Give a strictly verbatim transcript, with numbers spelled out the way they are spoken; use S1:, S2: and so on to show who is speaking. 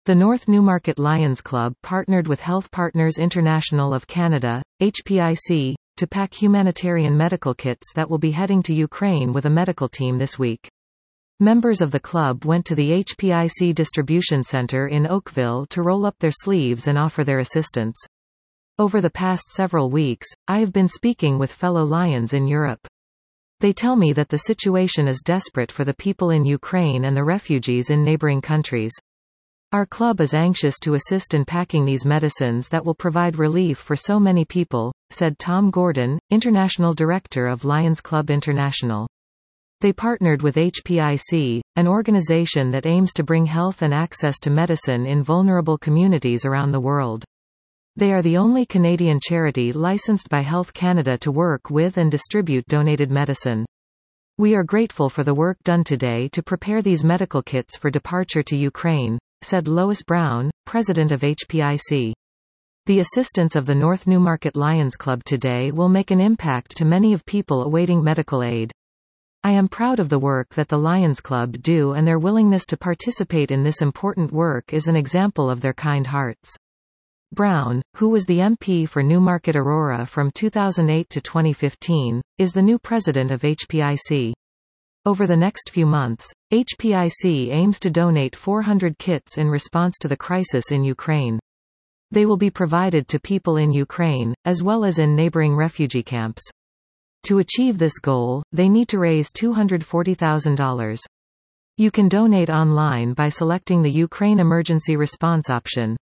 S1: The North Newmarket Lions Club partnered with Health Partners International of Canada, H P I C, to pack humanitarian medical kits that will be heading to Ukraine with a medical team this week. Members of the club went to the H P I C distribution center in Oakville to roll up their sleeves and offer their assistance. Over the past several weeks, I have been speaking with fellow Lions in Europe. They tell me that the situation is desperate for the people in Ukraine and the refugees in neighboring countries. Our club is anxious to assist in packing these medicines that will provide relief for so many people, said Tom Gordon, International Director of Lions Club International. They partnered with H P I C, an organization that aims to bring health and access to medicine in vulnerable communities around the world. They are the only Canadian charity licensed by Health Canada to work with and distribute donated medicine. We are grateful for the work done today to prepare these medical kits for departure to Ukraine, said Lois Brown, president of H P I C. The assistance of the North Newmarket Lions Club today will make an impact to many of people awaiting medical aid. I am proud of the work that the Lions Club do, and their willingness to participate in this important work is an example of their kind hearts. Brown, who was the M P for Newmarket Aurora from two thousand eight to twenty fifteen, is the new president of H P I C. Over the next few months, H P I C aims to donate four hundred kits in response to the crisis in Ukraine. They will be provided to people in Ukraine, as well as in neighboring refugee camps. To achieve this goal, they need to raise two hundred forty thousand dollars. You can donate online by selecting the Ukraine Emergency Response option.